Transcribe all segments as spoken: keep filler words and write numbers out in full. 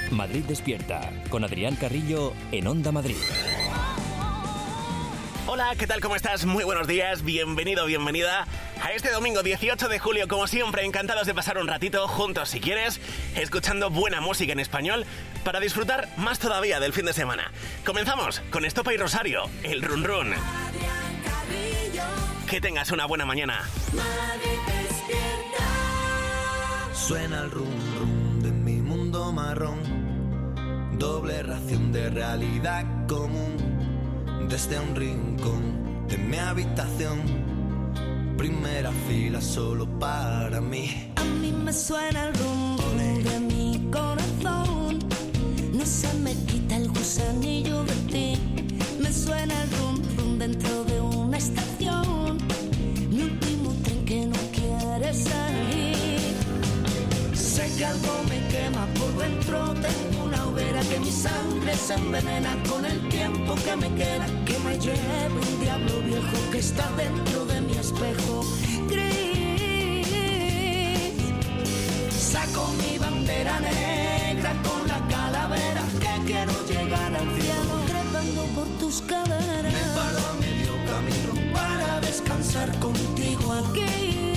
Madrid Despierta, con Adrián Carrillo en Onda Madrid. Hola, ¿qué tal? ¿Cómo estás? Muy buenos días, bienvenido, bienvenida a este domingo dieciocho de julio. Como siempre, encantados de pasar un ratito juntos, si quieres, escuchando buena música en español para disfrutar más todavía del fin de semana. Comenzamos con Estopa y Rosario, el Run Run. Que tengas una buena mañana. Suena el rum rum de mi mundo marrón, doble ración de realidad común. Desde un rincón de mi habitación, primera fila solo para mí. A mí me suena el rum rum de mi corazón, no se me quita el gusanillo de ti. Me suena el rum rum dentro de una estación, mi último tren que no quiere salir. Sé que algo me quema por dentro, tengo una hoguera que mi sangre se envenena con el tiempo que me queda, que me lleve un diablo viejo que está dentro de mi espejo gris. Saco mi bandera negra con la calavera, que quiero llegar al cielo trepando por tus caderas. Me paro a medio camino para descansar contigo aquí.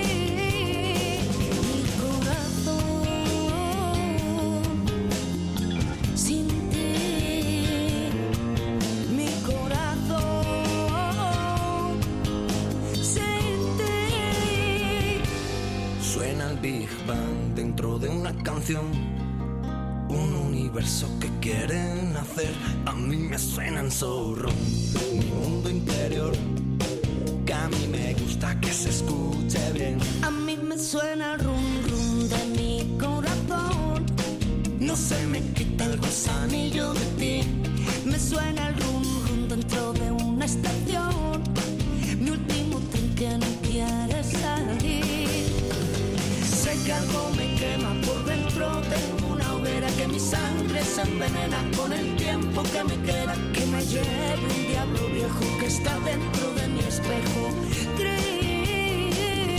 Big Bang dentro de una canción, un universo que quieren hacer. A mí me suenan zorro, mi mundo interior, que a mí me gusta que se escuche bien. A mí me suena el rum rum de mi corazón, no se me quita el gusanillo de ti. Me suena el rum rum dentro de una estación, mi último tren que no quiere salir. Sé que algo me quema por dentro, tengo una hoguera que mi sangre se envenena con el tiempo que me queda, que me lleve un diablo viejo que está dentro de mi espejo gris.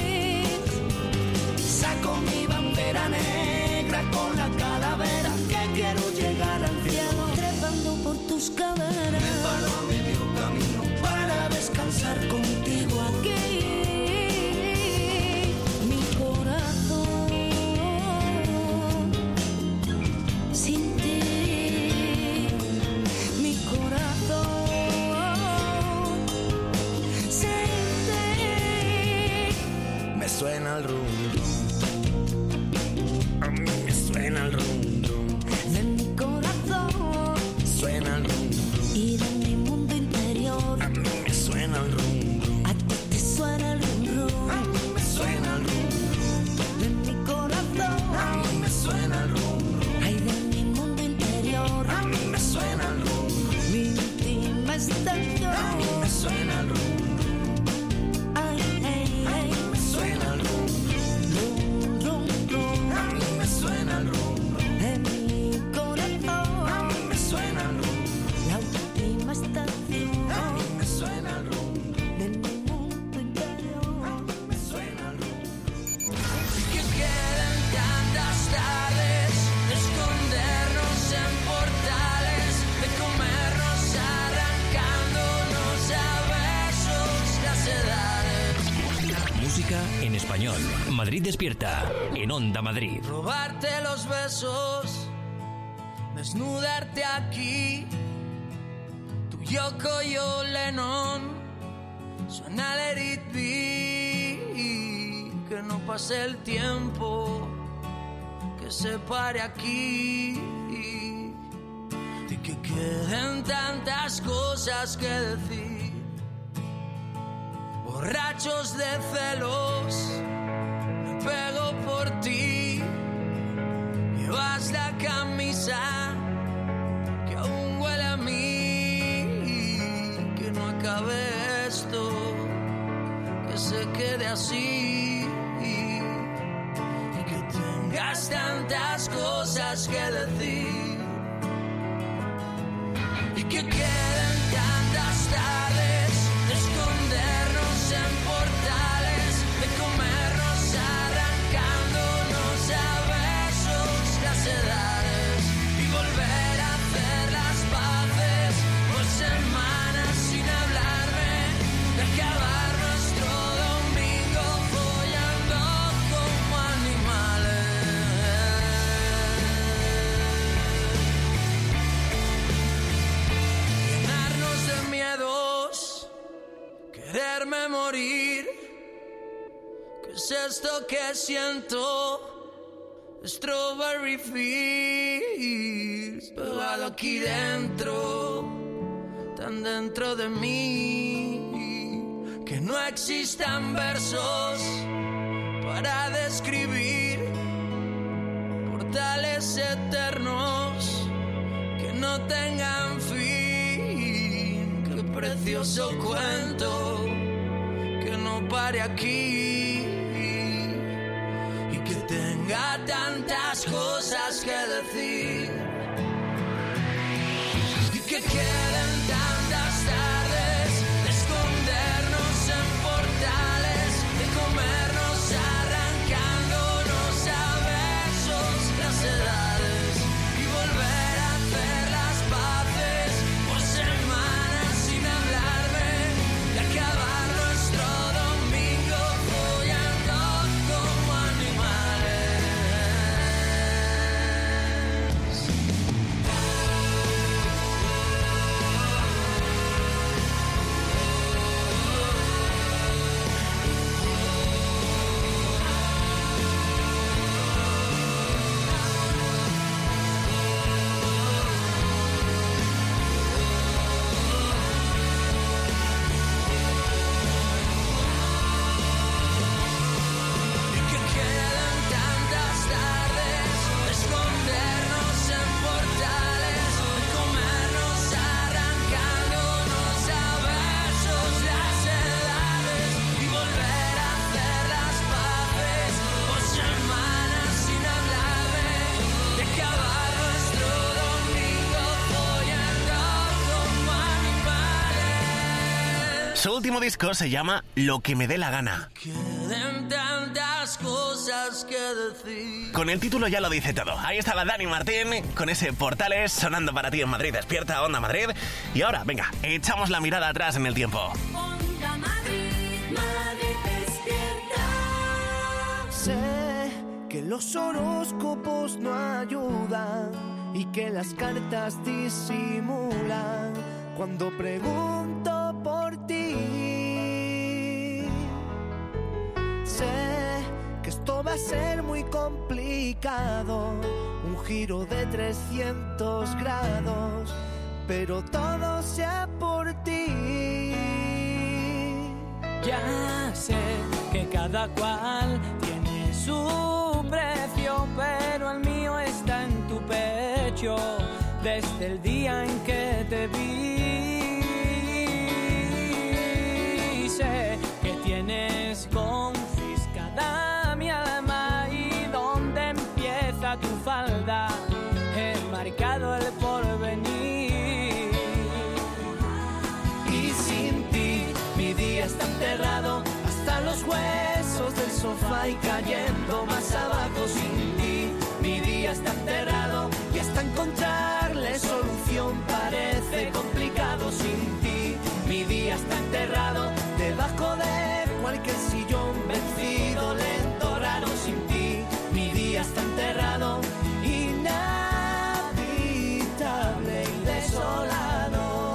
Saco mi bandera negra con la calavera, que quiero llegar al cielo trepando por tus caderas. Me paro a medio camino para descansar contigo aquí. Suena el rum rum, a mí me suena el rum rum de mi corazón, suena el rum rum, y de mi mundo interior, a mí me suena el rum rum, a ti te suena el rum rum, a mí me suena el rum rum, de mi corazón, a mí me suena el rum rum, ay, de mi mundo interior, a mí me suena el rum rum, mi última estación, a mí me suena el rum rum. En español, Madrid Despierta, en Onda Madrid. Robarte los besos, desnudarte aquí, tu Yoko yo Lennon, suena Let It Be, que no pase el tiempo, que se pare aquí, y que queden tantas cosas que decir. Borrachos de celos, me pego por ti. Llevas la camisa que aún huele a mí. Que no acabe esto, que se quede así. Y que tengas tantas cosas que decir. Y que queden tantas tardes de escondernos en portales, de comernos arrancándonos a besos las edades. verme morir. ¿Qué es esto que siento? Strawberry Fields, pegado aquí dentro, tan dentro de mí, que no existan versos para describir portales eternos que no tengan fin. Qué precioso cuento que no pare aquí. Tenga tantas cosas que decir y que queden tantas tardes de escondernos en portales, de comernos arrancándonos a besos las edades y volver a hacer las paces por semanas sin hablarme, de acabar nuestro domingo follando como animales. Su último disco se llama Lo que me dé la gana. Queden tantas cosas que decir. Con el título ya lo dice todo. Ahí está la Dani Martín con ese Portales sonando para ti en Madrid Despierta, Onda Madrid. Y ahora, venga, echamos la mirada atrás en el tiempo. Onda Madrid, Madrid despierta. Sé que los horóscopos no ayudan y que las cartas disimulan cuando pregunto por ti. Sé que esto va a ser muy complicado, un giro de trescientos grados, pero todo sea por ti. Ya sé que cada cual tiene su precio, pero el mío está en tu pecho desde el día en que te vi. Sé que tienes confiscada mi alma y donde empieza tu falda he marcado el porvenir. Y sin ti mi día está enterrado hasta los huesos del sofá y cayendo más abajo. Sin ti mi día está enterrado y hasta encontrarle solución parece complicado. Sin ti mi día está enterrado debajo de cualquier sillón vencido, lento, raro. Sin ti mi día está enterrado, inhabitable y desolado.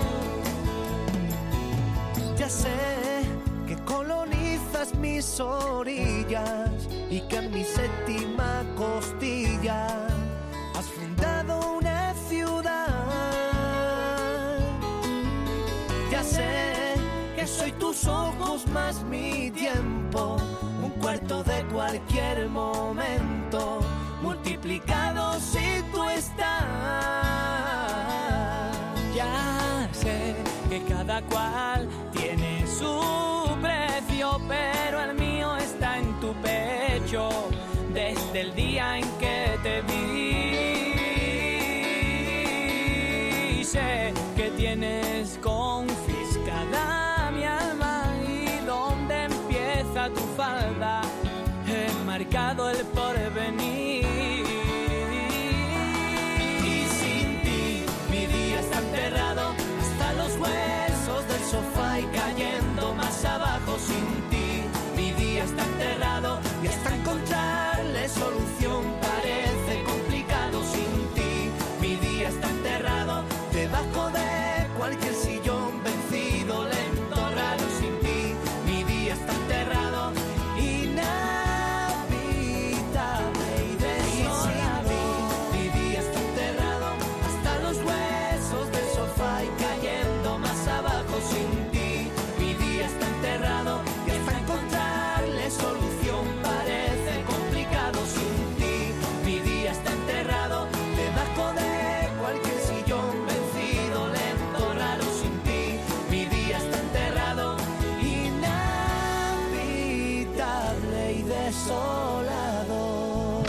Ya sé que colonizas mis orillas y que en mi séptima costilla has fundado una ciudad. Ya sé que soy tus ojos más mi tiempo, un cuarto de cualquier momento, multiplicado si tú estás. Ya sé que cada cual tiene su precio, pero el mío está en tu pecho desde el día en que te vi. Sé que tienes confiscada mi alma y donde empieza tu falda he marcado el porvenir. Y sin ti mi día está enterrado hasta los huesos del sofá y cayendo más abajo. Sin ti mi día está enterrado y hasta encontrarle solución parece complicado. Sin ti mi día está enterrado debajo de cualquier sillón vencido, lento, raro. Sin ti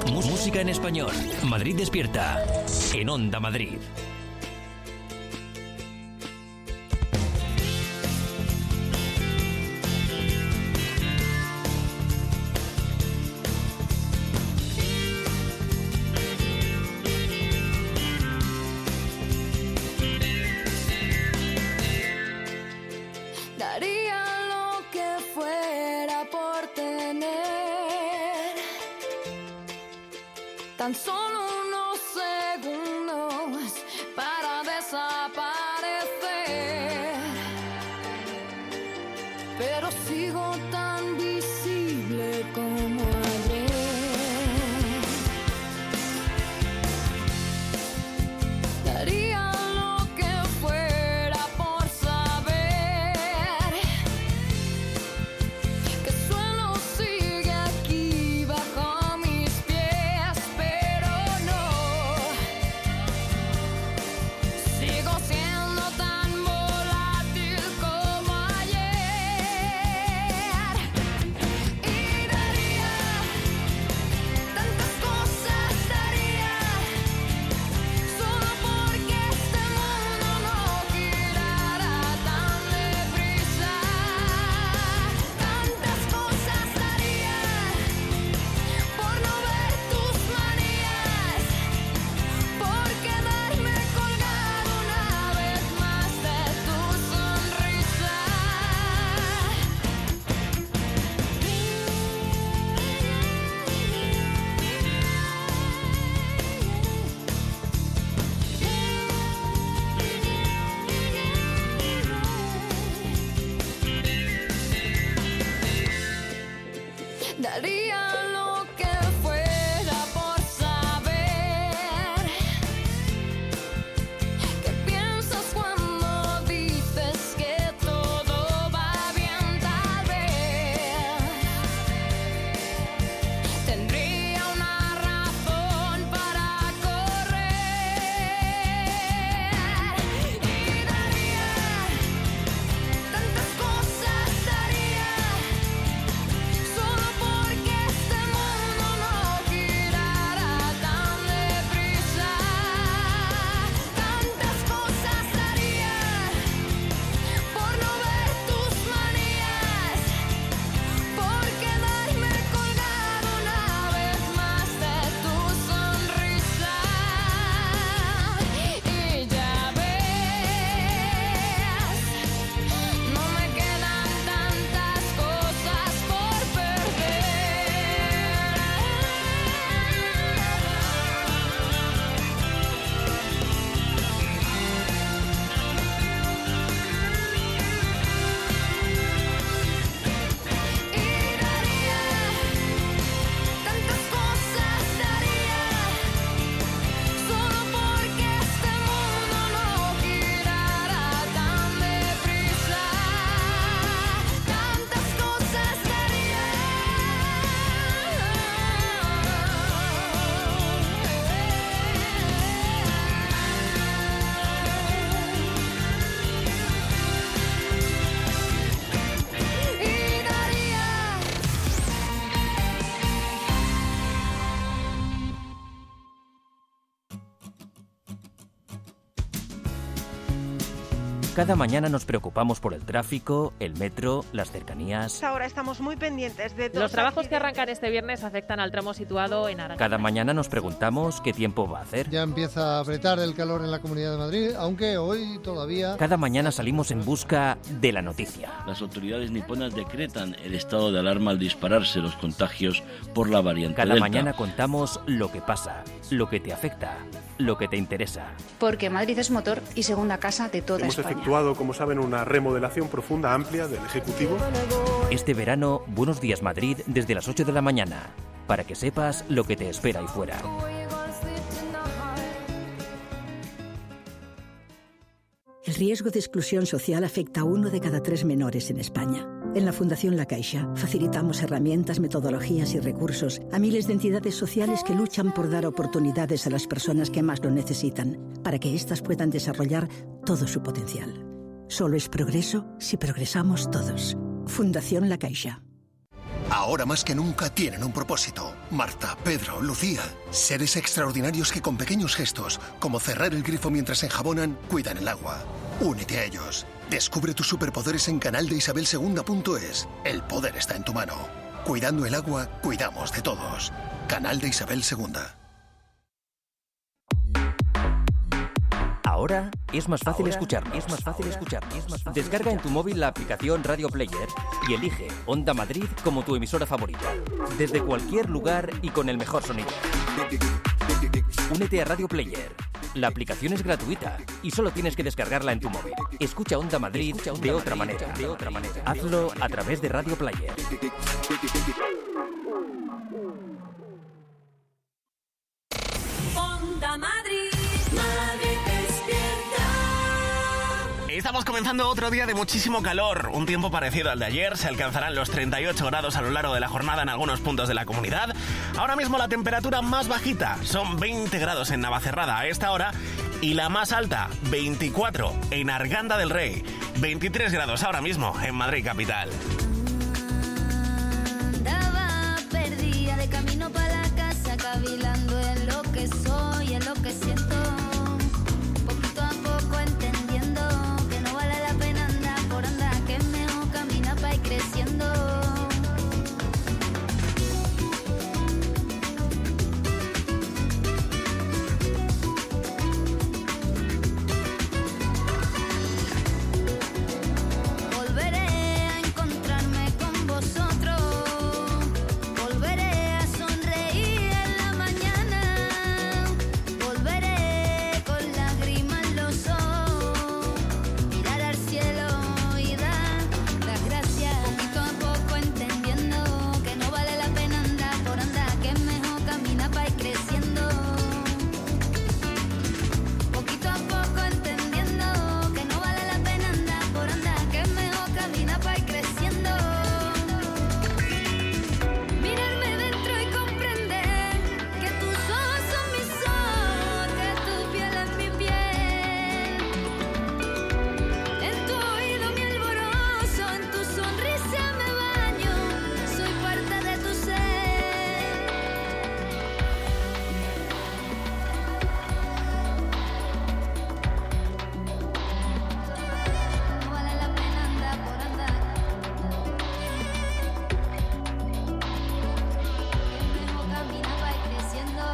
Música en español. Madrid despierta. En Onda Madrid. Tan solo unos segundos para desaparecer, pero sigo tan visible como ayer. Daría lo que fuera por saber que el suelo sigue aquí bajo mis pies. Daría lo que fuera por saber qué piensas cuando dices que todo va bien. Tal vez tendría una razón para correr y daría tantas cosas, daría solo porque este mundo no girara tan deprisa. Tantas cosas daría por no ver tus manías, por quedarme colgado una vez más de tu sonrisa. Y ya ves, no me quedan tantas cosas por y daría tantas cosas, daría solo porque este mundo no girara tan deprisa. Tantas cosas daría. Y daría. Cada mañana nos preocupamos por el tráfico, el metro, las cercanías. Ahora estamos muy pendientes de todos Los trabajos que arrancan este viernes afectan al tramo situado en Aragón. Cada mañana nos preguntamos qué tiempo va a hacer. Ya empieza a apretar el calor en la Comunidad de Madrid, aunque hoy todavía... Cada mañana salimos en busca de la noticia. Las autoridades niponas decretan el estado de alarma al dispararse los contagios por la variante Cada Delta. mañana contamos lo que pasa, lo que te afecta, lo que te interesa. Porque Madrid es motor y segunda casa de toda Hemos España. efectuado, como saben, una remodelación profunda, amplia del Ejecutivo. Este verano, Buenos Días Madrid desde las ocho de la mañana, para que sepas lo que te espera ahí fuera. El riesgo de exclusión social afecta a uno de cada tres menores en España. En la Fundación La Caixa facilitamos herramientas, metodologías y recursos a miles de entidades sociales que luchan por dar oportunidades a las personas que más lo necesitan, para que éstas puedan desarrollar todo su potencial. Solo es progreso si progresamos todos. Fundación La Caixa. ahora más que nunca tienen un propósito. Marta, Pedro, Lucía, seres extraordinarios que con pequeños gestos, como cerrar el grifo mientras enjabonan, cuidan el agua. Únete a ellos. Descubre tus superpoderes en canal de isabel segunda punto es. El poder está en tu mano. Cuidando el agua, cuidamos de todos. Canal de Isabel segunda. Ahora es más fácil Ahora escucharnos. es más fácil escucharnos. Es más fácil Descarga en tu móvil la aplicación Radio Player y elige Onda Madrid como tu emisora favorita. Desde cualquier lugar y con el mejor sonido. Únete a Radio Player. La aplicación es gratuita y solo tienes que descargarla en tu móvil. Escucha Onda Madrid Escucha Onda de Madrid otra manera. de otra manera. Hazlo a través de Radio Player. Onda Madrid, Madrid despierta. Estamos comenzando otro día de muchísimo calor, un tiempo parecido al de ayer. Se alcanzarán los treinta y ocho grados a lo largo de la jornada en algunos puntos de la comunidad. Ahora mismo la temperatura más bajita son veinte grados en Navacerrada a esta hora y la más alta, veinticuatro en Arganda del Rey, veintitrés grados ahora mismo en Madrid capital. Andaba perdida de camino para la casa, cavilando en lo que soy, en lo que siento. Poquito a poco entendiendo que no vale la pena andar por andar, que es mejor caminar para ir creciendo. Volveré a encontrarme con vosotros, volveré a sonreír en la mañana, volveré con lágrimas en los ojos, mirar al cielo y dar las gracias. Poquito a poco entendiendo que no vale la pena andar por andar, que es mejor caminar para ir creciendo. Poquito a poco entendiendo que no vale la pena andar por andar, que es mejor caminar para ir creciendo. Mirarme dentro y comprender que tus ojos son mis ojos, que tu piel es mi piel. En tu oído mi alborozo, en tu sonrisa me baño, soy parte de tu ser. No vale la pena andar por andar, que es mejor caminar para ir creciendo.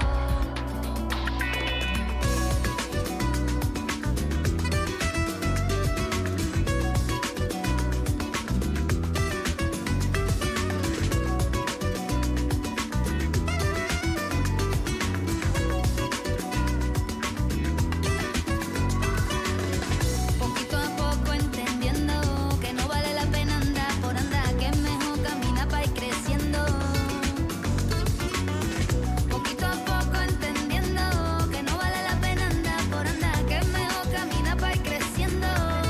Poquito a poco entendiendo que no vale la pena andar por andar, que es mejor caminar para ir creciendo. Poquito a poco entendiendo que no vale la pena andar por andar, que es mejor caminar para ir creciendo.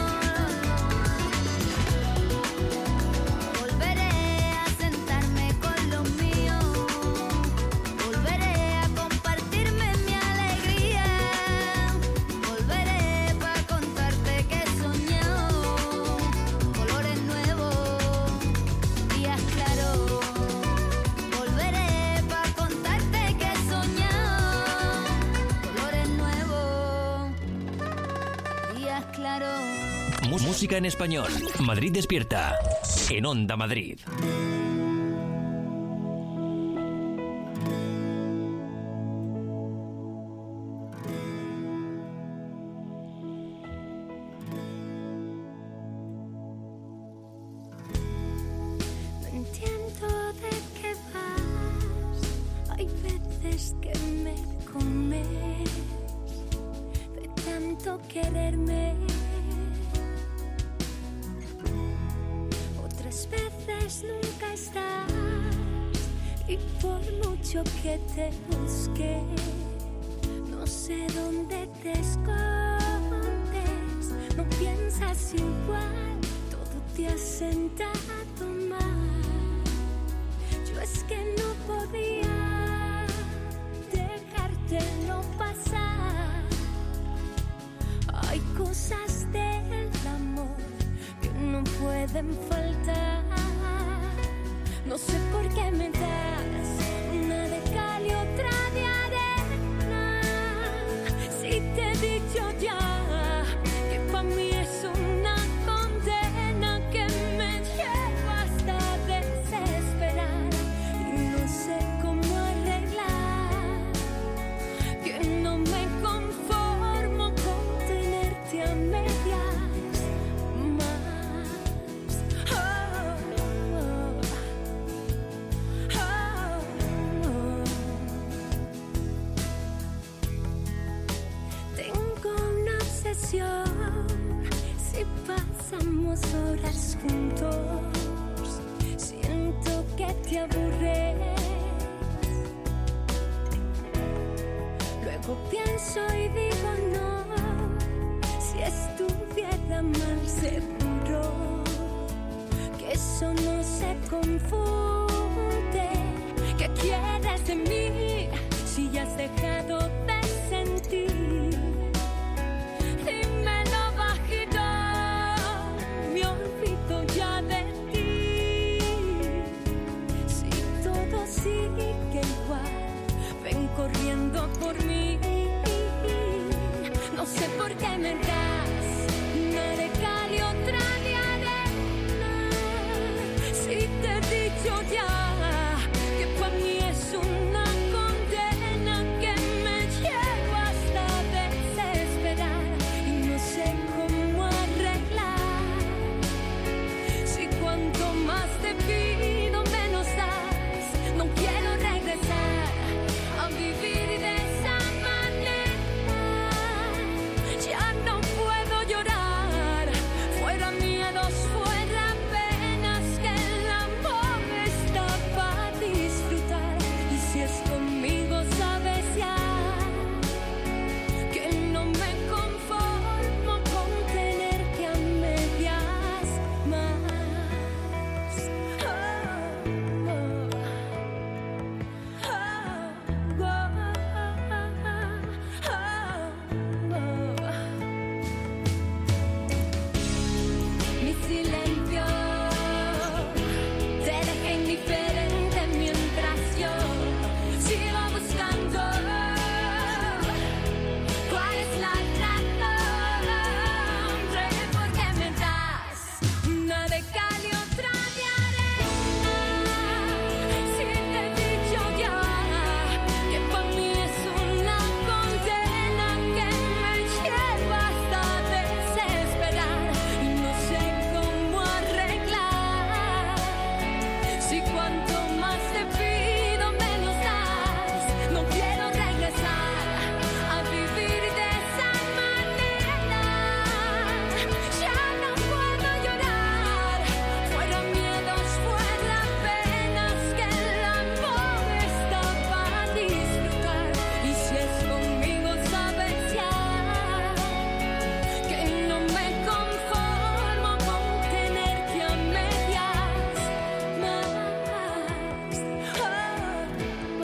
Volveré a sentarme con los míos, volveré a compartirme mi alegría, volveré para contarte que he soñado colores nuevos, días claros. Volveré para contarte que he soñado colores nuevos, días claros. Música en español. Madrid despierta. En Onda Madrid. No entiendo de qué vas, hay veces que me comes de tanto quererme, otras veces nunca estás y por mucho que te busque no sé dónde te escondes, no piensas igual, todo te ha sentado mal. Yo es que no podía dejártelo pasar. Hay cosas del amor que no pueden faltar. No sé por pasamos horas juntos, siento que te aburres. Luego pienso y digo no, si estuviera mal seguro que eso no se confunde. ¿Qué quieres de mí si ya has dejado de sentir? Dímelo bajito, me olvido ya de ti. Si todo sigue igual, ven corriendo por mí. No sé por qué me das una de cal y otra de arena. Si te he dicho ya que para mí es una condena que me lleva hasta desesperar y no sé cómo arreglar. Si cuanto más te pido menos das, no quiero regresar a vivir de esa manera. Ya no puedo llorar, fuera miedos, fuera penas, que el amor está para disfrutar. Y si es conmigo sabes ya que no me conformo con tenerte a medias más. Oh, oh, oh, oh, oh. Mi silencio te deja indiferente mientras yo sigo buscando cuál es la razón. Rey, ¿por qué me das una de cal y otra de arena? Si te he dicho ya que para mí es una condena que me lleva hasta desesperar y no sé cómo arreglar. Si cuanto más te pido menos das, no quiero regresar a vivir de esa manera. Ya no puedo llorar, fuera miedos, fuera penas, que el amor está para disfrutar. Y si es conmigo sabes ya que no me conformo con tenerte a medias más. Oh, oh,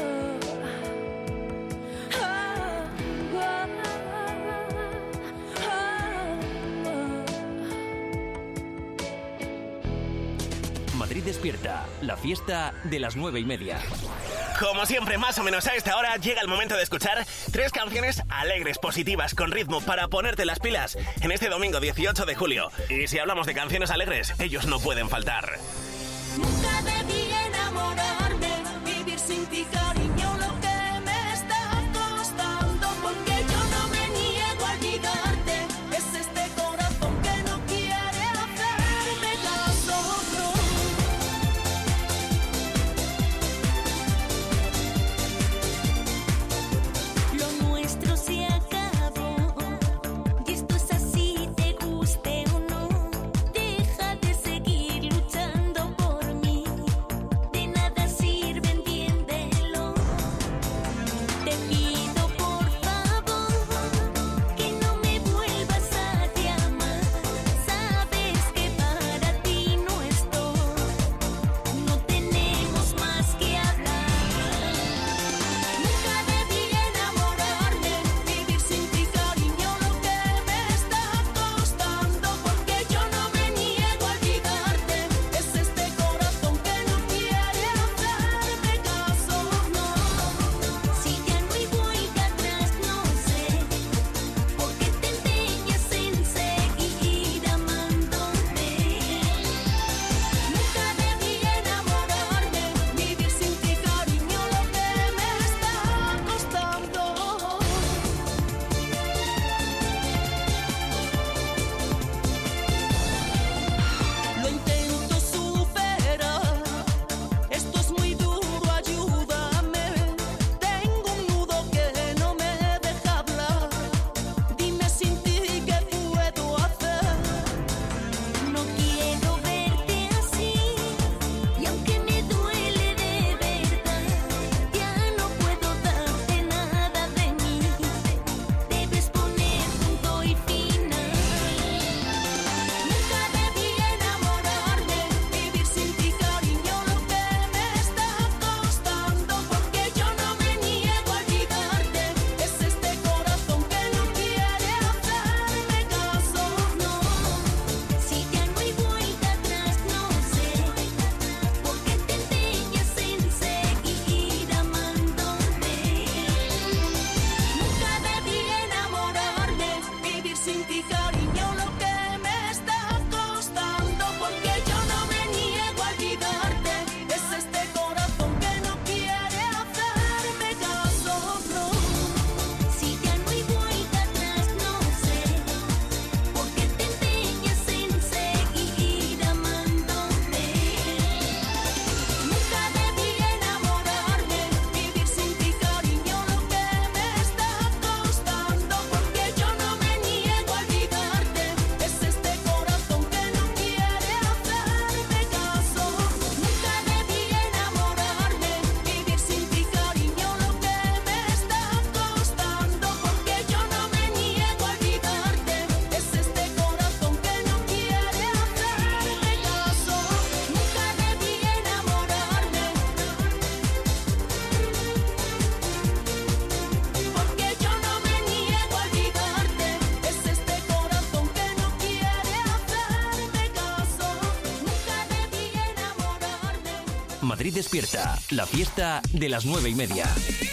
Madrid despierta, la fiesta de las nueve y media. Como siempre, más o menos a esta hora, llega el momento de escuchar tres canciones alegres, positivas, con ritmo, para ponerte las pilas en este domingo dieciocho de julio. Y si hablamos de canciones alegres, ellos no pueden faltar. Nunca debí enamorarme, vivir sin ti, cariño, lo que me está costando, porque yo no me niego a olvidarte. Es este corazón que no quiere hacerme caso. Lo nuestro se acabó, y esto es así, te guste o no. Deja de seguir luchando por mí, de nada sirve, entiéndelo. Madrid despierta, la fiesta de las nueve y media.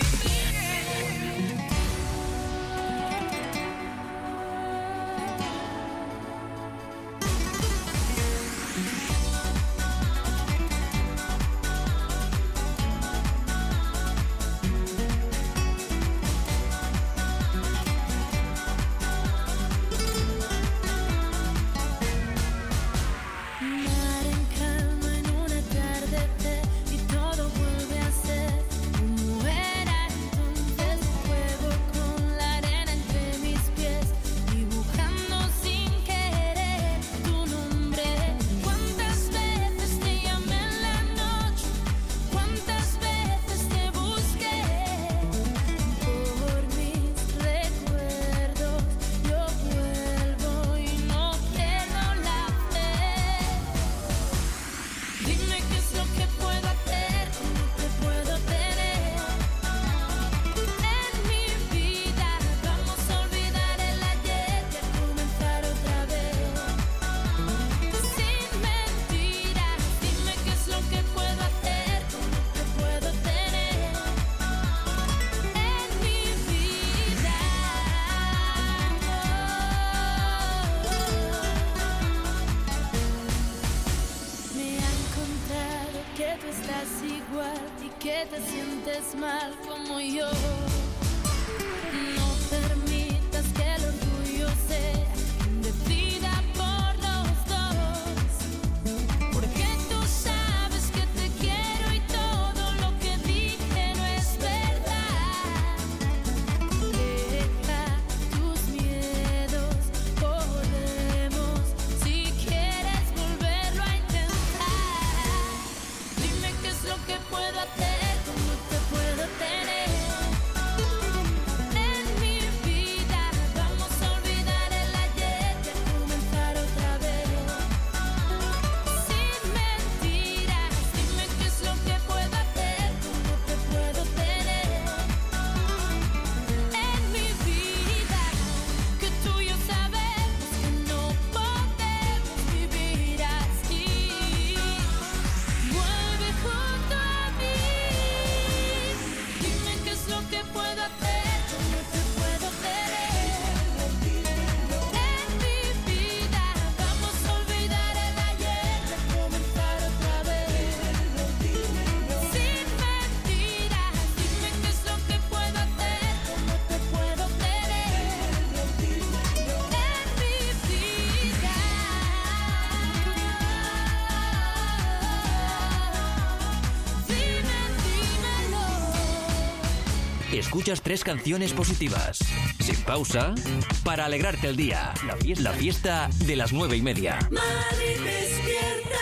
Escuchas tres canciones positivas, sin pausa, para alegrarte el día. La fiesta, la fiesta de las nueve y media. Madrid despierta.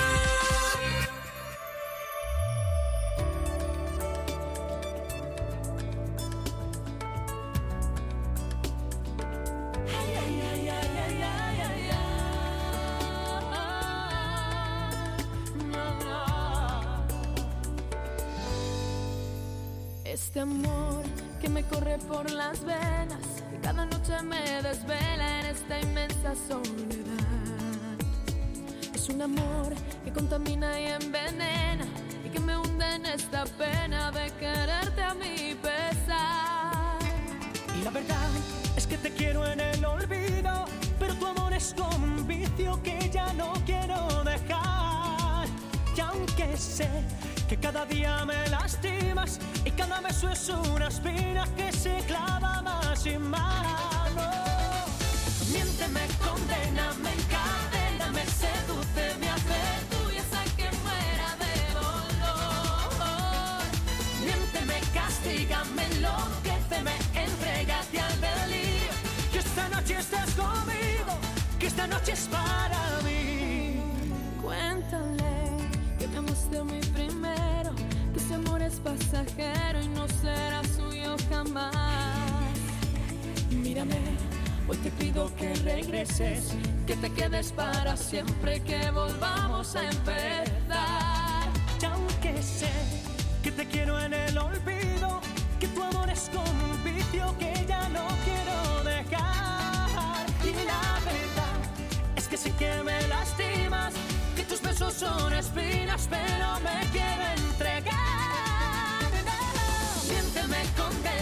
Este amor que me corre por las venas, que cada noche me desvela en esta inmensa soledad. Es un amor que contamina y envenena y que me hunde en esta pena de quererte a mi pesar. Y la verdad es que te quiero en el olvido, pero tu amor es como un vicio que ya no quiero dejar. Y aunque sé que cada día me lastimas y cada beso es una espina que se clava más y más. No. Miénteme, condena, me encadena, me seduce, me hace tuya hasta que muera de dolor. Miénteme, castígame, enloquéceme, entrégate al delirio. Que esta noche estás conmigo, que esta noche es para mí. Cuéntale que me amaste muy primero, que ese amor es pasajero y no será suyo jamás. Mírame, hoy te pido que regreses, que te quedes para siempre, que volvamos a empezar. Y aunque sé que te quiero en el olvido, que tu amor es como un vicio que ya no quiero dejar. Y la verdad es que sí que me lastimas, que tus besos son espinas, pero me quieren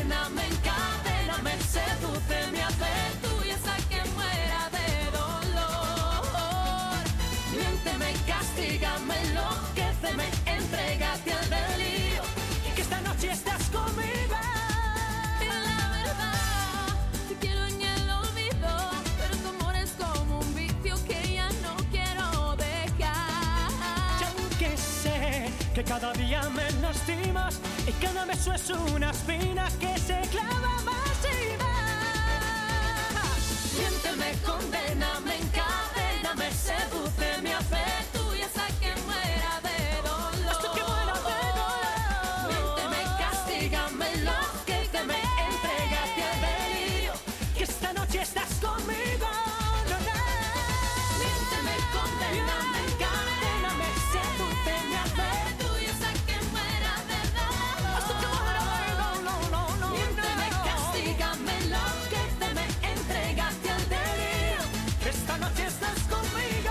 Condéname, encadéname, sedúceme, hazme tuya hasta que muera de dolor. Miénteme, castígame, enloquéceme, entrégate al delirio, que esta noche estás conmigo. Y la verdad, te quiero en el olvido, pero tu amor es como un vicio que ya no quiero dejar. Y aunque sé que cada día me lastimas y cada beso es una espina que se clava más y más. Miénteme, condéname, encadéname, sedúceme, hazme tuya hasta que muera de dolor. Hasta que muera de dolor. Miénteme, castígame, enloquéceme, entrégate al delirio, que esta noche estás conmigo. No, no. Miénteme, condéname, encadéname, sedúceme, hazme tuya hasta que muera de dolor. Hasta que muera de dolor. Miénteme, castígame, enloquéceme, entrégate al delirio, que esta noche estás conmigo.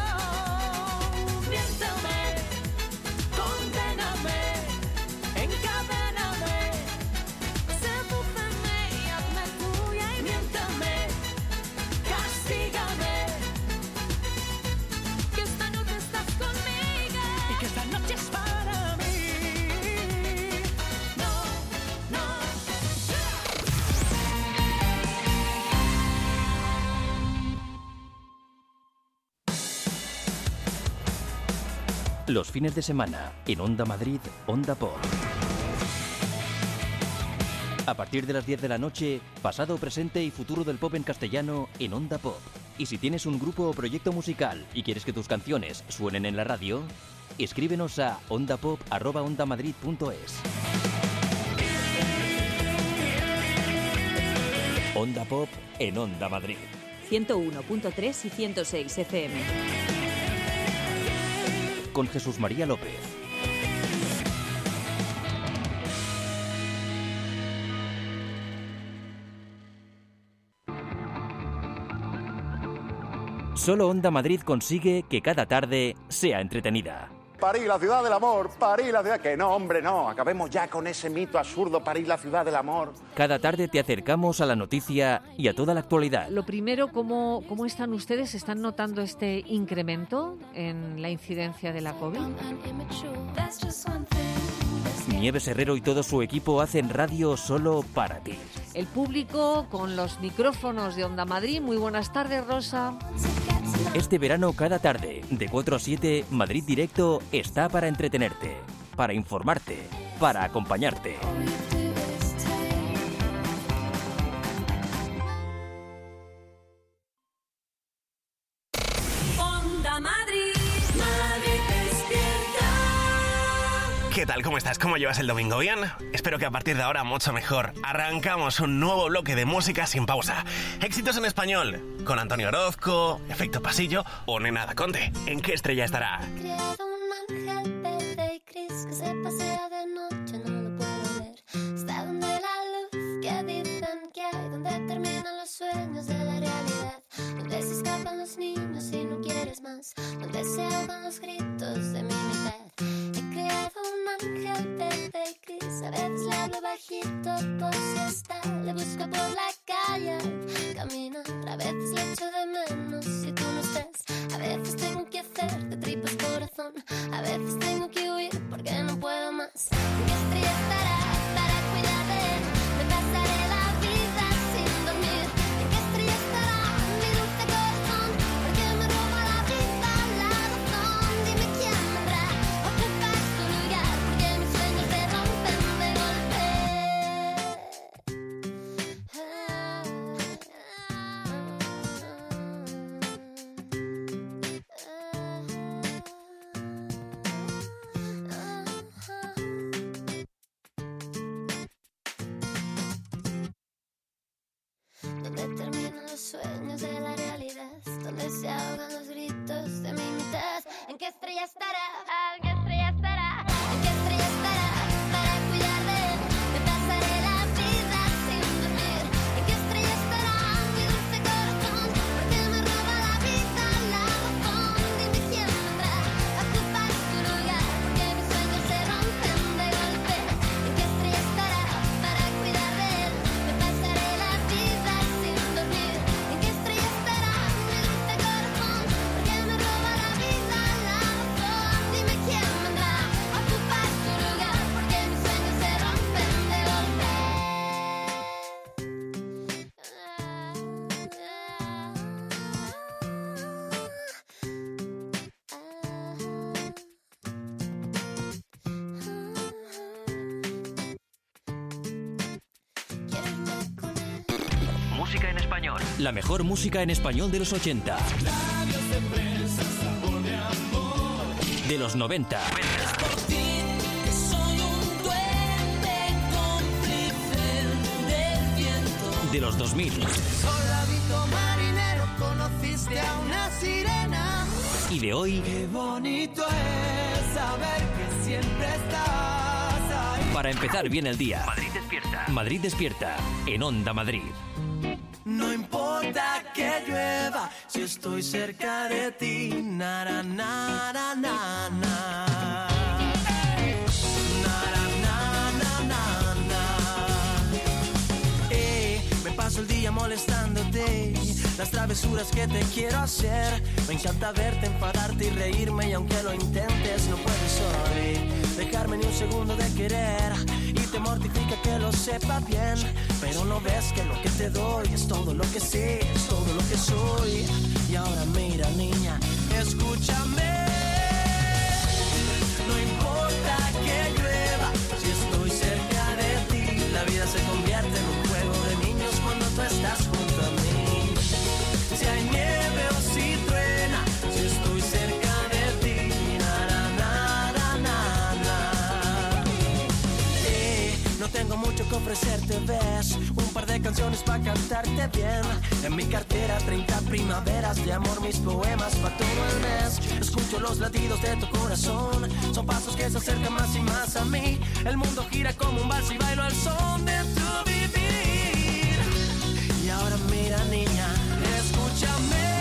Miénteme, condéname, encadéname, Sedúceme y hazme tuya y miéntame, castígame, que esta noche estás conmigo. y que esta noche es para mí. No, no. Los fines de semana, en Onda Madrid, Onda Pop. A partir de las diez de la noche, pasado, presente y futuro del pop en castellano en Onda Pop. Y si tienes un grupo o proyecto musical y quieres que tus canciones suenen en la radio, escríbenos a ondapop arroba ondamadrid punto es. Onda Pop en Onda Madrid. ciento uno punto tres y ciento seis F M. Con Jesús María López. Solo Onda Madrid consigue que cada tarde sea entretenida. París, la ciudad del amor, París, la ciudad... Que no, hombre, no, acabemos ya con ese mito absurdo, París, la ciudad del amor. Cada tarde te acercamos a la noticia y a toda la actualidad. Lo primero, ¿cómo, cómo están ustedes? ¿Están notando este incremento en la incidencia de la COVID? Nieves Herrero y todo su equipo hacen radio solo para ti. El público con los micrófonos de Onda Madrid. Muy buenas tardes, Rosa. Este verano, cada tarde, de cuatro a siete, Madrid Directo está para entretenerte, para informarte, para acompañarte. Onda Madrid, Madrid despierta. ¿Qué tal? ¿Cómo estás? ¿Cómo llevas el domingo? ¿Bien? Espero que a partir de ahora mucho mejor. Arrancamos un nuevo bloque de música sin pausa. Éxitos en español, con Antonio Orozco, Efecto Pasillo o Nena Da Conte. ¿En qué estrella estará? Creado un ángel verde y gris que se pasea de noche, no lo puedo ver. Está donde la luz que dicen que hay, donde terminan los sueños de la realidad, donde se escapan los niños y no quieres más, donde se ahogan los gritos de mi mitad. He creado un ángel verde y gris, a veces le hablo bajito por si está, le busco por la calle, caminar, a veces le echo de menos si tú no estás, a veces tengo que hacer de tripas corazón, a veces tengo que huir porque no puedo más. ¿En qué estrella estará para cuidar de él? Me pasaré la vida sin dormir. ¿En qué estrella estará mi dulce corazón? Porque me roba la vida, la razón. Dime quién vendrá a ocupar su lugar, porque mis sueños se rompen de golpe. Donde terminan los sueños de la realidad, donde se ahogan los gritos de mi mitad. ¿En qué estrella estará? ¿En qué estrella estará? ¿En qué estrella estará para cuidar de él? Me pasaré la vida sin dormir. ¿En qué estrella estará mi dulce corazón? Porque me roba la vida, la razón. Dime quién vendrá a ocupar su lugar, porque mis sueños se rompen de golpe. ¿En qué estrella estará para cuidar de él? música en español. La mejor música en español de los ochenta. Labios de fresa, sabor de amor. De los noventa. Es por ti que soy un duende cómplice del viento. De los dos mil. Soldadito marinero, conociste a una sirena. Y de hoy. Qué bonito es saber que siempre estás ahí. Para empezar bien el día. Madrid despierta. Madrid despierta. En Onda Madrid. No importa que llueva si estoy cerca de ti. Nara, nara, na, na. Nara, na, na, na, na. Eh, me paso el día molestándote. Las travesuras que te quiero hacer. Me encanta verte, enfadarte y reírme. Y aunque lo intentes, no puedes hoy dejarme ni un segundo de querer. Y te mortifica que lo sepa bien. Pero no ves que lo que te doy es todo lo que sé, es todo lo que soy. Y ahora mira, niña, escúchame. No importa que llueva si estoy cerca de ti. La vida se convierte en un juego de niños cuando tú estás junto a mí. Si hay nieve o si truena, si estoy cerca de ti. Na, na, na, na, na, na. Eh, no tengo mucho que ofrecerte, ves. Un par de canciones para cantarte bien. En mi cartera treinta primaveras de amor, mis poemas para todo el mes. Escucho los latidos de tu corazón. Son pasos que se acercan más y más a mí. El mundo gira como un vals y bailo al son de tu vivir. Y ahora mira, niña, escúchame.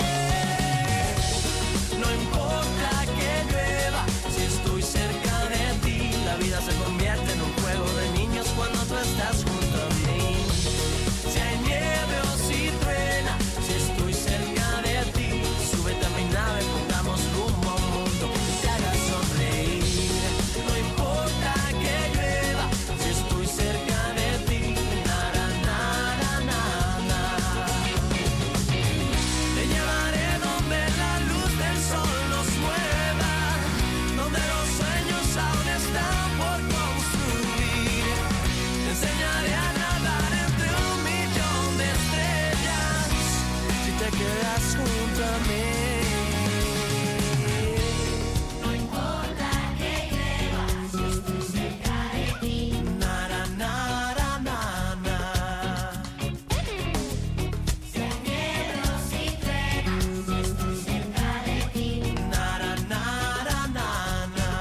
No importa que llueva si estoy cerca de ti. La vida se convierte en un juego de niños cuando tú estás junto a mí. Si hay nieve o si truena, si estoy cerca de ti. Súbete a mi nave, pongamos rumbo a un mundo que te haga sonreír. No importa que llueva si estoy cerca de ti. Nara, nara, nara. Te llevaré donde la luz del sol nos mueva, donde los sueños aún están por construir. Te enseñaré a nadar entre un millón de estrellas si te quedas junto a mí. No importa que llueva si estoy cerca de ti. Nara, nara, nara. Si hay nieve o si truena, si estoy cerca de ti. Nara, nara, nara.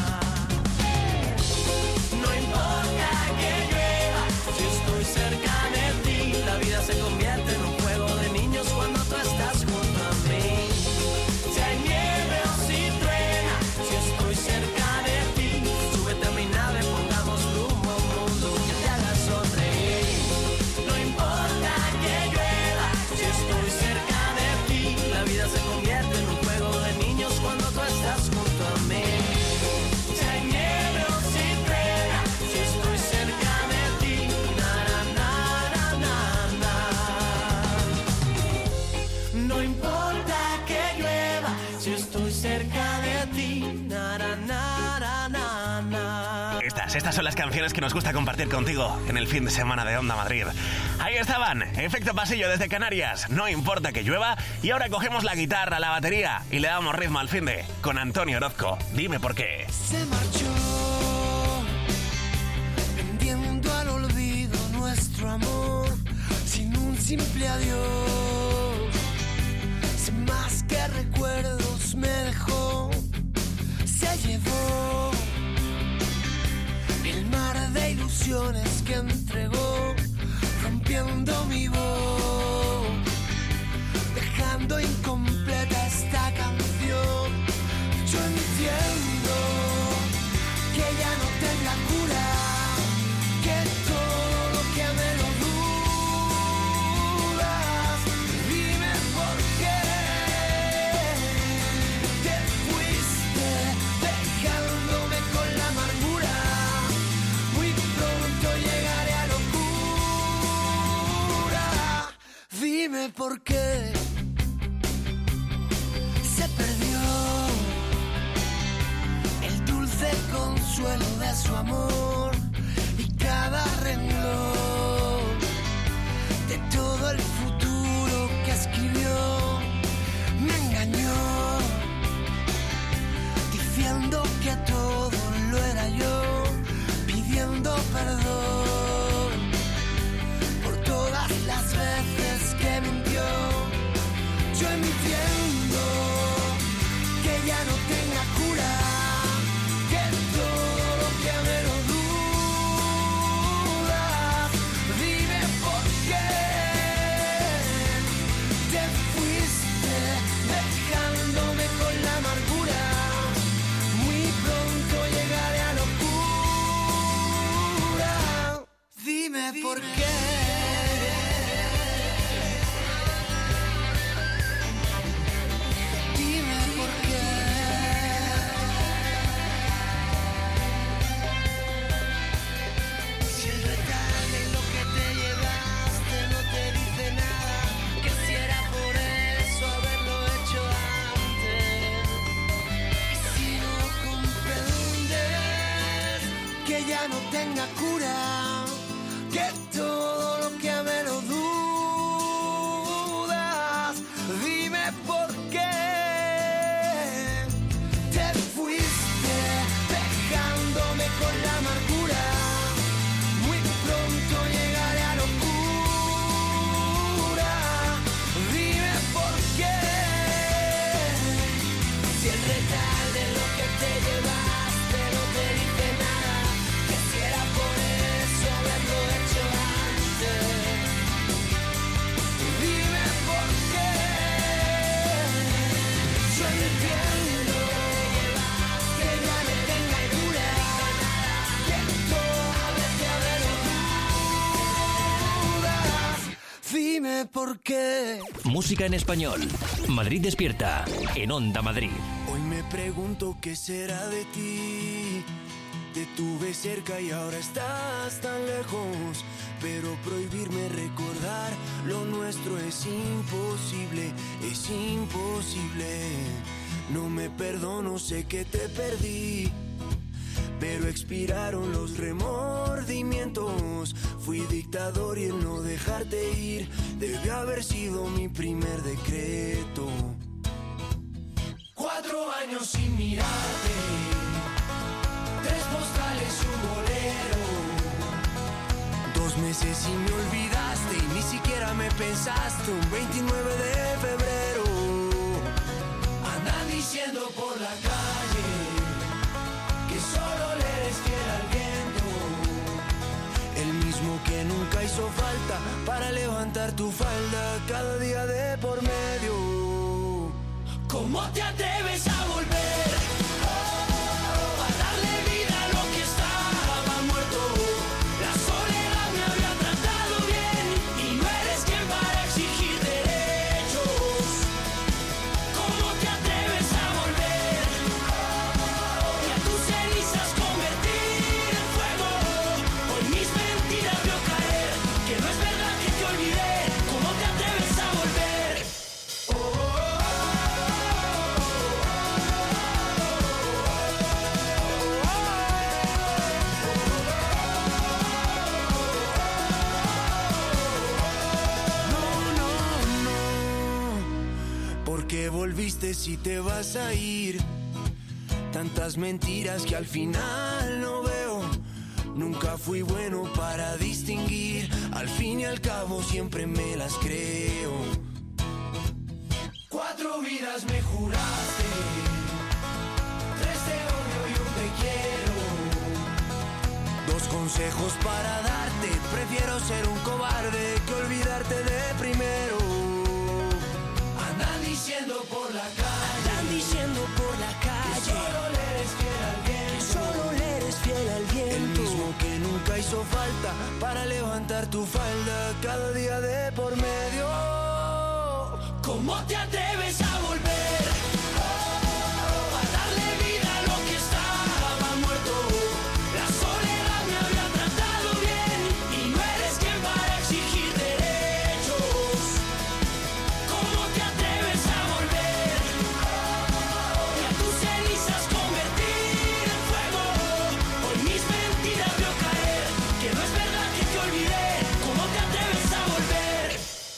No importa que llueva si estoy cerca de ti. La vida se convierte en un juego de niños cuando tú estás junto a mí. Si hay nieve o si truena, si estoy cerca de ti. Súbete a mi nave, pongamos rumbo a un mundo que te haga sonreír. No importa que llueva si estoy cerca de ti. La vida se convierte en un juego de niños cuando tú estás junto a mí. Si hay nieve o si truena, si estoy cerca de ti. Nara, nara, nara. No importa que llueva si estoy cerca de ti. Nara, nara, nara. Estas, estas son las canciones que nos gusta compartir contigo en el fin de semana de Onda Madrid. Ahí estaban, Efecto Pasillo desde Canarias, No importa que llueva. Y ahora cogemos la guitarra, la batería y le damos ritmo al finde con Antonio Orozco. Dime por qué. Se marchó, vendiendo al olvido nuestro amor, sin un simple adiós. Sin más que recuerdos me dejó, se llevó el mar de ilusiones que entregó, rompiendo mi voz, dejando incompleta esta canción. Yo entiendo que ya no tenga cura, que todo lo que me lo dudas. Dime por qué te fuiste dejándome con la amargura. Muy pronto llegaré a locura. Dime por qué se perdió el dulce consuelo de su amor y cada renglón de todo el dime por qué. Música en español. Madrid Despierta, en Onda Madrid. Hoy me pregunto qué será de ti. Te tuve cerca y ahora estás tan lejos. Pero prohibirme recordar lo nuestro es imposible, es imposible. No me perdono, sé que te perdí, pero expiraron los remordimientos. Fui dictador y el no dejarte ir debió haber sido mi primer decreto. Cuatro años sin mirarte, tres postales y un bolero. Dos meses y me olvidaste y ni siquiera me pensaste. Un veintinueve de febrero andan diciendo por la calle que solo le eres fiel al viento. El mismo que nunca hizo falta para levantar tu falda cada día de por medio. ¿Cómo te atreves a volver? Oh, a darle vida a lo que estaba muerto. La soledad me había tratado bien y no eres quien para exigir derechos. ¿Cómo te atreves a volver? Y a tus cenizas convertir en fuego. Hoy mis mentiras veo caer, que no es verdad que te olvidé. ¿Cómo te atreves a volver? ¿Por qué volviste si te vas a ir? Tantas mentiras que al final no veo. Nunca fui bueno para distinguir. Al fin y al cabo siempre me las creo. Cuatro vidas me juraste, tres te odio y un te quiero. Dos consejos para darte. Prefiero ser un cobarde que olvidarte de primero. Andan diciendo por la calle, andan diciendo por la calle que solo le eres fiel al viento, que solo le eres fiel al viento. El mismo que nunca hizo falta para levantar tu falda cada día de por medio. ¿Cómo te atreves a volver? Oh, a darle vida a lo que estaba muerto. La soledad me había tratado bien y no eres quien para exigir derechos. ¿Cómo te atreves a volver? Y a tus cenizas convertir en fuego. Hoy mis mentiras veo caer, que no es verdad que te olvidé. ¿Cómo te atreves a volver?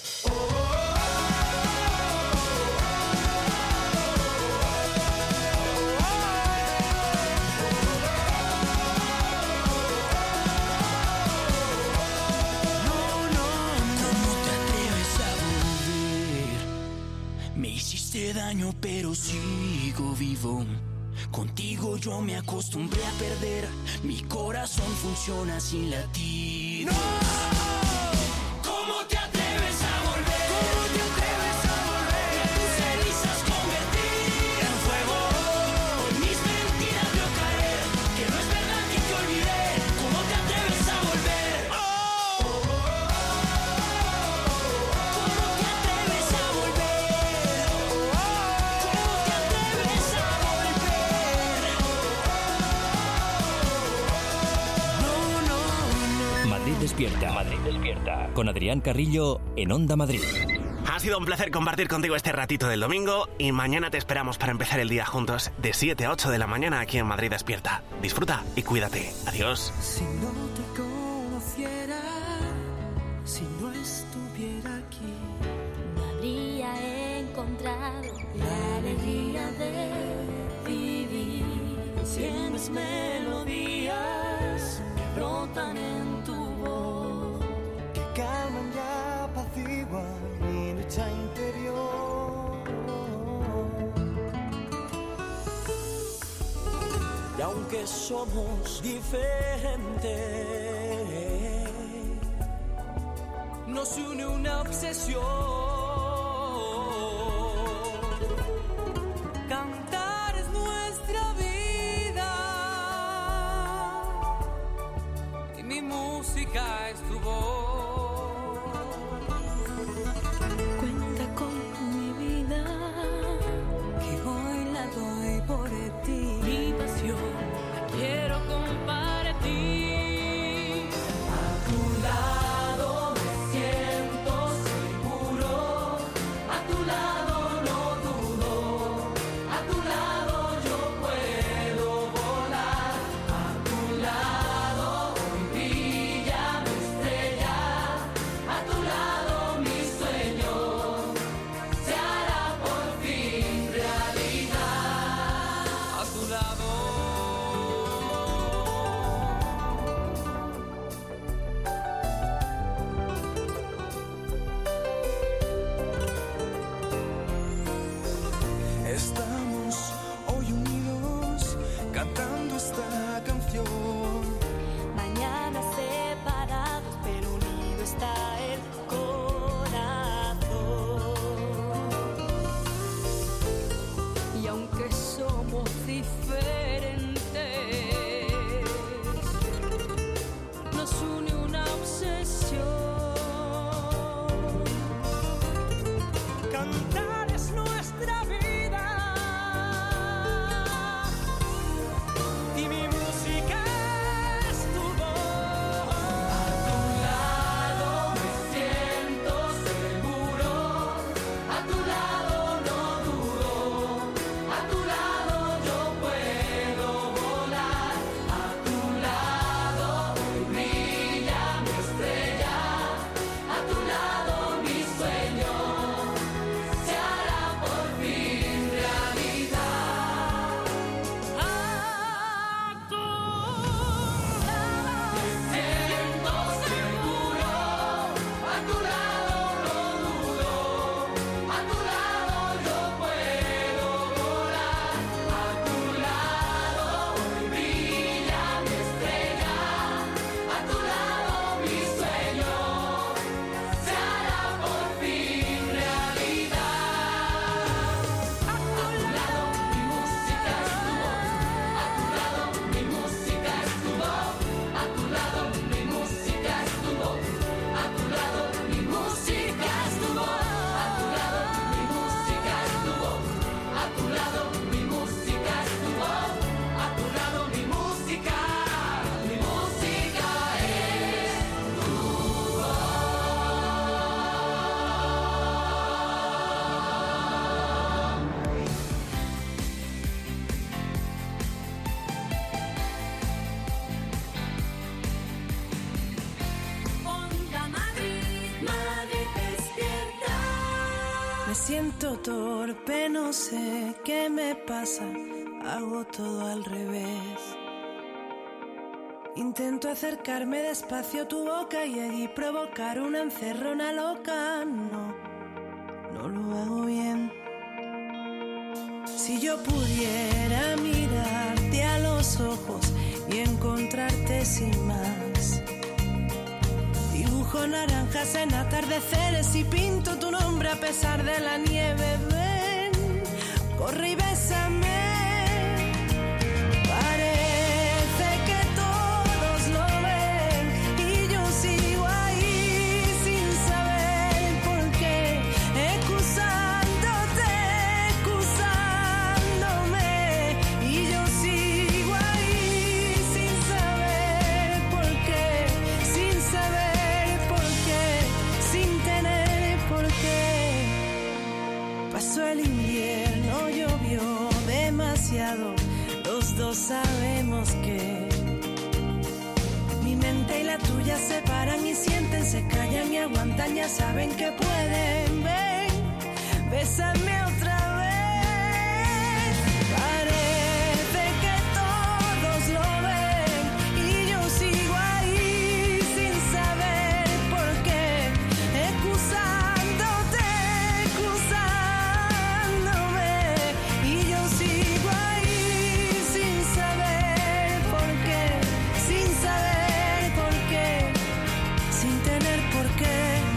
¿Cómo te atreves a volver? Me hiciste daño pero sigo vivo. Contigo yo me acostumbré a perder. Mi corazón funciona sin latir. ¡No! ¿Cómo te atreves a volver? ¿Cómo te atreves a volver? Y a tus cenizas convertir en fuego. Hoy mis mentiras veo caer, que no es verdad que te olvidé. ¿Cómo te atreves a volver? ¿Cómo te atreves a volver? ¿Cómo te atreves a volver? No, no, no. Madrid Despierta. Madrid Despierta. Con Adrián Carrillo en Onda Madrid. Ha sido un placer compartir contigo este ratito del domingo y mañana te esperamos para empezar el día juntos de siete a ocho de la mañana aquí en Madrid Despierta. Disfruta y cuídate. Adiós. Si no te conociera, si no estuviera aquí, No habría encontrado la alegría de vivir. tienes melodías que brotan en tu voz, que calman y apaciguan mi lucha interior. Y aunque somos diferentes, nos une una obsesión. Cantar es nuestra vida y mi música es tu voz. Me siento torpe, no sé qué me pasa, hago todo al revés. Intento acercarme despacio a tu boca y allí provocar una encerrona loca. No, no lo hago bien. Si yo pudiera mirarte a los ojos y encontrarte sin más, dibujo naranjas en atardeceres y pinto tu nombre a pesar de la nieve. Ven, corre y bésame. Parece que todos lo ven y yo sigo ahí sin saber por qué, excusándote, excusándome. Y yo sigo ahí sin saber por qué, sin saber por qué, sin tener por qué. Pasó el invierno, llovió demasiado, los dos sabemos que mi mente y la tuya se paran y sienten, se callan y aguantan, ya saben que pueden. Ven, bésame otra vez. Parece que todos lo ven y yo sigo ahí sin saber por qué, excusándote, excusándome. Y yo sigo ahí sin saber por qué, sin saber por qué, sin tener por qué.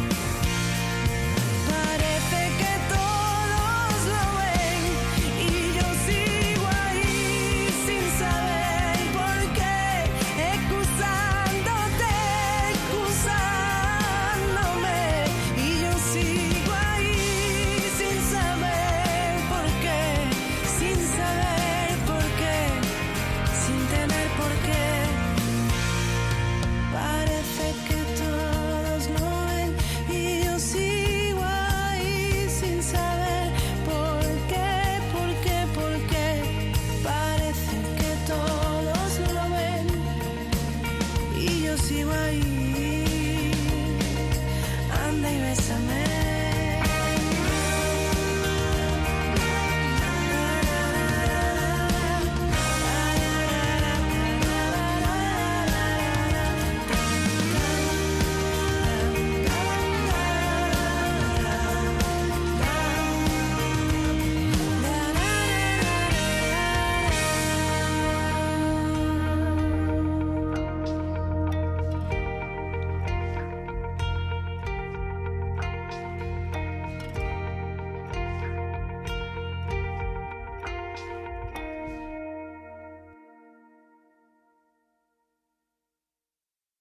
Parece que todos lo ven y yo sigo ahí sin saber por qué, excusándote, excusándome. Y yo sigo ahí sin saber por qué, sin saber por qué, sin tener por qué. Parece que todos lo ven y yo sigo ahí sin saber por qué, por qué, por qué. Parece que todos lo ven y yo sigo ahí. Anda y bésame.